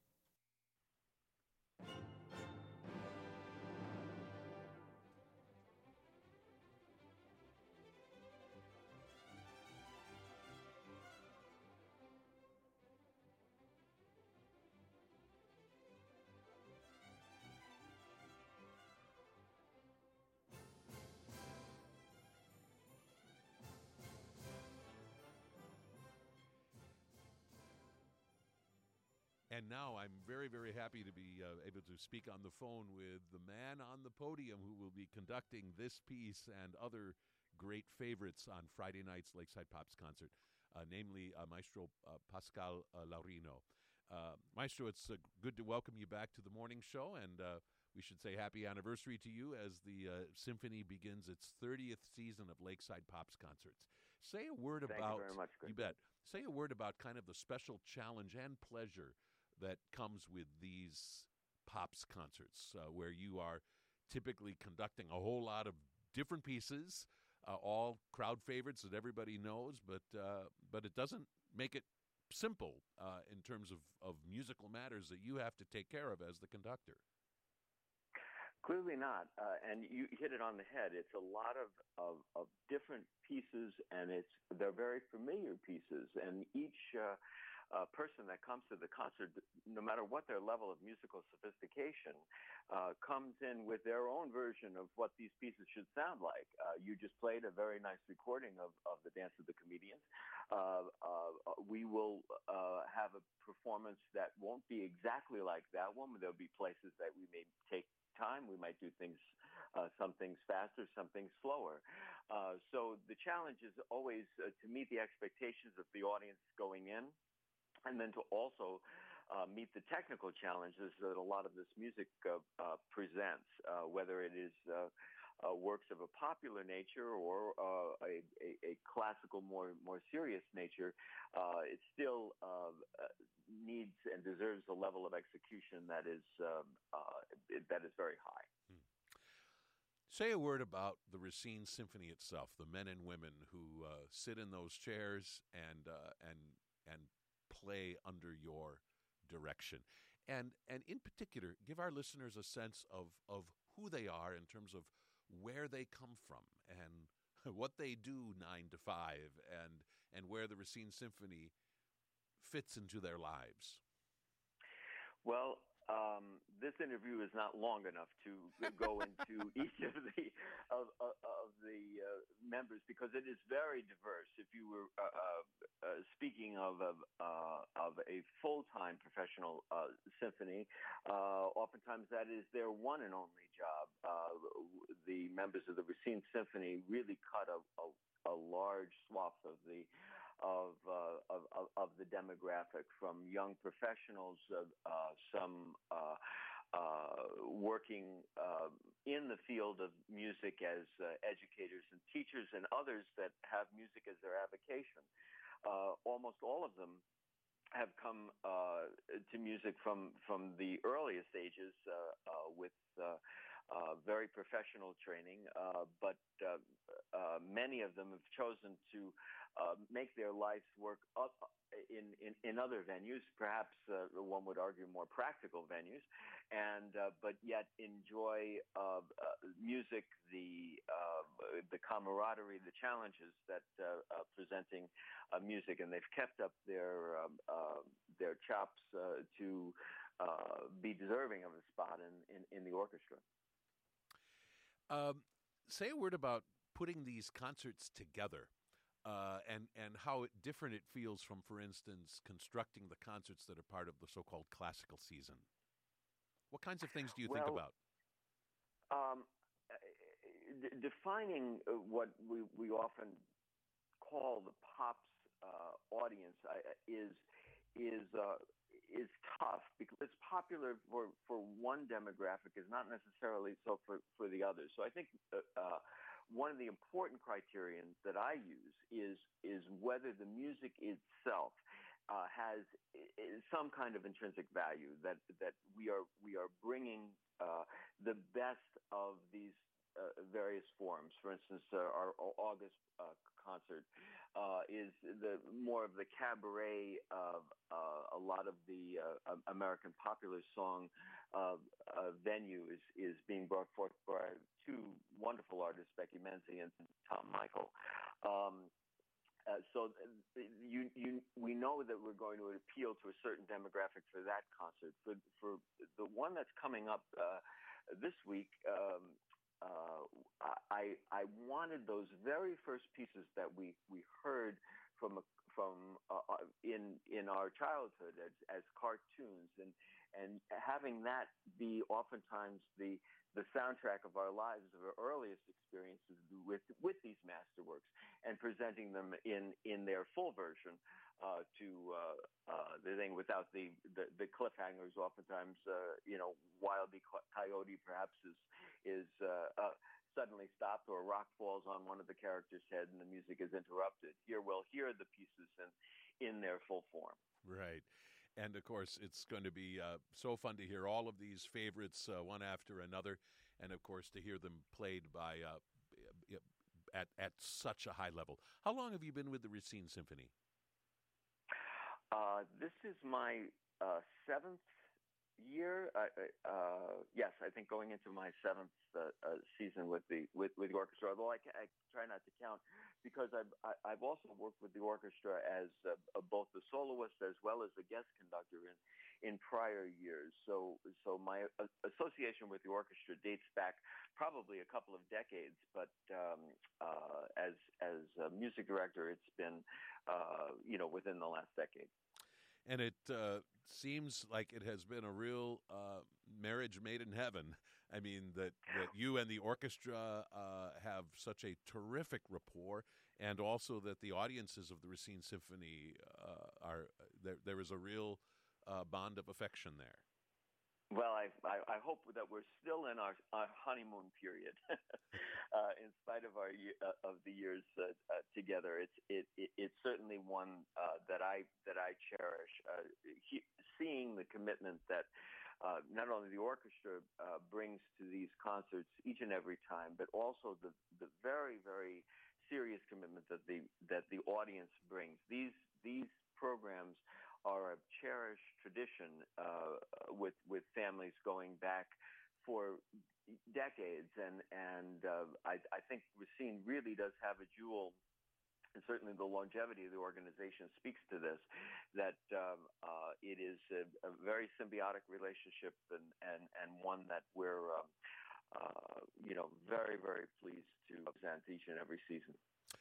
Speaker 1: And now I'm very, very happy to be uh, able to speak on the phone with the man on the podium who will be conducting this piece and other great favorites on Friday night's Lakeside Pops concert, uh, namely uh, Maestro uh, Pascal uh, Laurino. Uh, Maestro, it's uh, good to welcome you back to the morning show, and uh, we should say happy anniversary to you as the uh, symphony begins its thirtieth season of Lakeside Pops concerts. Say a word
Speaker 6: Thank
Speaker 1: about,
Speaker 6: you very much, Chris.
Speaker 1: you bet, say a word about kind of the special challenge and pleasure that comes with these Pops concerts, uh, where you are typically conducting a whole lot of different pieces, uh, all crowd favorites that everybody knows, but uh, but it doesn't make it simple uh, in terms of, of musical matters that you have to take care of as the conductor.
Speaker 6: Clearly not, uh, and you hit it on the head. It's a lot of, of, of different pieces, and it's they're very familiar pieces, and each uh, uh, person that comes to the concert, no matter what their level of musical sophistication, uh, comes in with their own version of what these pieces should sound like. Uh, you just played a very nice recording of, of the Dance of the Comedians. Uh, uh, we will uh, have a performance that won't be exactly like that one. There'll be places that we may take time. We might do things, uh, some things faster, some things slower. Uh, so the challenge is always uh, to meet the expectations of the audience going in, and then to also uh, meet the technical challenges that a lot of this music uh, uh, presents, uh, whether it is uh, uh, works of a popular nature or uh, a, a, a classical, more more serious nature. Uh, it still uh, needs and deserves a level of execution that is um, uh, that is very high.
Speaker 1: Hmm. Say a word about the Racine Symphony itself, the men and women who uh, sit in those chairs and uh, and and play under your direction, and and in particular, give our listeners a sense of of who they are in terms of where they come from and what they do nine to five, and and where the Racine Symphony fits into their lives.
Speaker 6: Well, um, this interview is not long enough to go into each of the of, of, of the uh, members, because it is very diverse. If you were uh, uh, uh, speaking of of, uh, of a full-time professional uh, symphony, uh, oftentimes that is their one and only job. Uh, the members of the Racine Symphony really cut a, a, a large swath of the Of, uh, of, of of the demographic, from young professionals, uh, uh, some uh, uh, working uh, in the field of music as uh, educators and teachers, and others that have music as their avocation. Uh, almost all of them have come uh, to music from from the earliest ages uh, uh, with uh, uh, very professional training, uh, but uh, uh, many of them have chosen to uh, make their life's work up in, in, in other venues, perhaps uh, one would argue more practical venues, and uh, but yet enjoy uh, uh, music, the uh, the camaraderie, the challenges that uh, uh, presenting uh, music, and they've kept up their um, uh, their chops uh, to uh, be deserving of a spot in, in, in the orchestra.
Speaker 1: Um, say a word about putting these concerts together. Uh, and, and how it, different it feels from, for instance, constructing the concerts that are part of the so-called classical season. What kinds of things do you
Speaker 6: well,
Speaker 1: think about?
Speaker 6: Um, d- defining what we, we often call the Pops uh, audience uh, is is uh, is tough, because it's popular for, for one demographic is not necessarily so for, for the others. So I think uh, uh, one of the important criterions that I use is is whether the music itself uh, has is some kind of intrinsic value, that that we are we are bringing uh, the best of these uh, various forms. For instance, uh, our, our August uh, concert uh, is the more of the cabaret of uh, a lot of the uh, American popular song uh, uh, venue is, is being brought forth by two wonderful artists, Becky Menzie and Tom Michael. Um, uh, so you, you, we know that we're going to appeal to a certain demographic for that concert. For, for the one that's coming up uh, this week, um, uh, I, I wanted those very first pieces that we, we heard from a, from uh, uh, in in our childhood as, as cartoons, and and having that be oftentimes the the soundtrack of our lives, of our earliest experiences with with these masterworks, and presenting them in in their full version uh, to uh, uh, the thing without the the, the cliffhangers. Oftentimes, uh, you know, Wile E. Coyote perhaps is is uh, uh, suddenly stopped, or a rock falls on one of the characters' head and the music is interrupted. Here we'll hear the pieces in, in their full form.
Speaker 1: Right. And, of course, it's going to be uh, so fun to hear all of these favorites uh, one after another, and, of course, to hear them played by uh, at, at such a high level. How long have you been with the Racine Symphony?
Speaker 6: Uh, this is my uh, seventh year. Uh, uh, yes, I think going into my seventh uh, uh, season with the with, with the orchestra. Although I, I try not to count, because I've I, I've also worked with the orchestra as uh, uh, both the soloist as well as the guest conductor in in prior years. So so my uh, association with the orchestra dates back probably a couple of decades. But um, uh, as as a music director, it's been uh, you know within the last decade.
Speaker 1: And it uh, seems like it has been a real uh, marriage made in heaven. I mean, that, that you and the orchestra uh, have such a terrific rapport, and also that the audiences of the Racine Symphony uh, are there. There is a real uh, bond of affection there.
Speaker 6: Well, I, I, I hope that we're still in our, our honeymoon period, uh, in spite of our uh, of the years uh, uh, together. It's it, it it's certainly one uh, that I that I cherish. Uh, he, seeing the commitment that uh, not only the orchestra uh, brings to these concerts each and every time, but also the the very very serious commitment that the that the audience brings. These these programs are a cherished tradition uh, with with families going back for decades, and and uh, I, I think Racine really does have a jewel, and certainly the longevity of the organization speaks to this. That um, uh, it is a, a very symbiotic relationship, and and, and one that we're um, uh, you know very very pleased to present each and every season.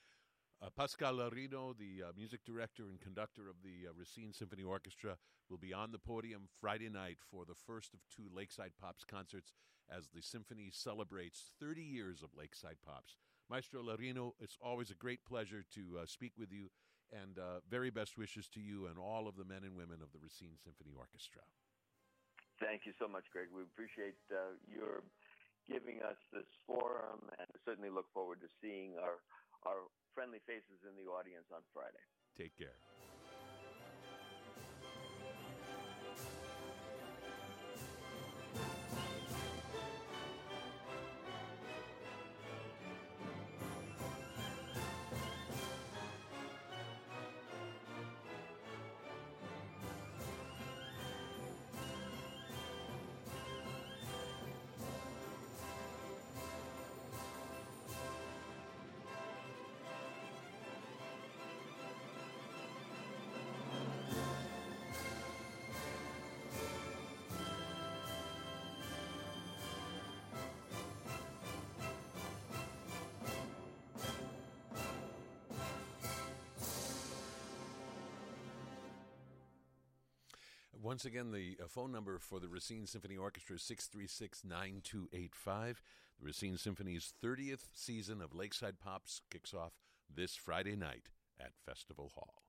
Speaker 1: Uh, Pascal Larino, the uh, music director and conductor of the uh, Racine Symphony Orchestra, will be on the podium Friday night for the first of two Lakeside Pops concerts as the symphony celebrates thirty years of Lakeside Pops. Maestro Larino, it's always a great pleasure to uh, speak with you, and uh, very best wishes to you and all of the men and women of the Racine Symphony Orchestra.
Speaker 6: Thank you so much, Greg. We appreciate uh, your giving us this forum, and certainly look forward to seeing our our friendly faces in the audience on Friday.
Speaker 1: Take care. Once again, the uh, phone number for the Racine Symphony Orchestra is six three six, nine two eight five. The Racine Symphony's thirtieth season of Lakeside Pops kicks off this Friday night at Festival Hall.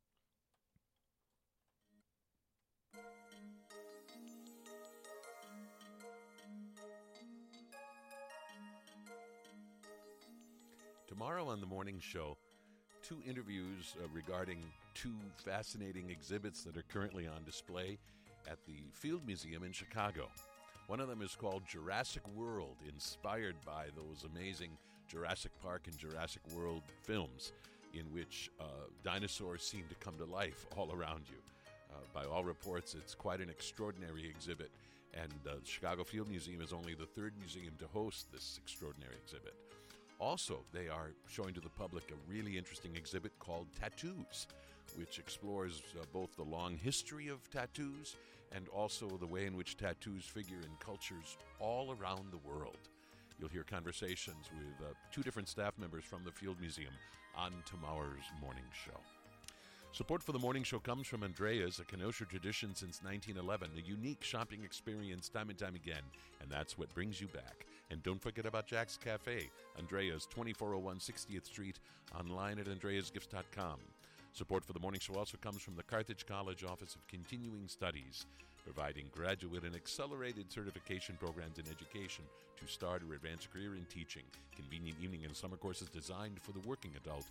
Speaker 1: Tomorrow on the morning show, two interviews uh, regarding two fascinating exhibits that are currently on display at the Field Museum in Chicago. One of them is called Jurassic World, inspired by those amazing Jurassic Park and Jurassic World films in which uh, dinosaurs seem to come to life all around you. Uh, by all reports, it's quite an extraordinary exhibit, and uh, the Chicago Field Museum is only the third museum to host this extraordinary exhibit. Also, they are showing to the public a really interesting exhibit called Tattoos, which explores uh, both the long history of tattoos and also the way in which tattoos figure in cultures all around the world. You'll hear conversations with uh, two different staff members from the Field Museum on tomorrow's morning show. Support for the morning show comes from Andrea's, a Kenosha tradition since nineteen eleven, a unique shopping experience time and time again, and that's what brings you back. And don't forget about Jack's Cafe, Andrea's, twenty-four oh one sixtieth Street, online at andreas gifts dot com. Support for the morning show also comes from the Carthage College Office of Continuing Studies, providing graduate and accelerated certification programs in education to start or advance a career in teaching, convenient evening and summer courses designed for the working adult,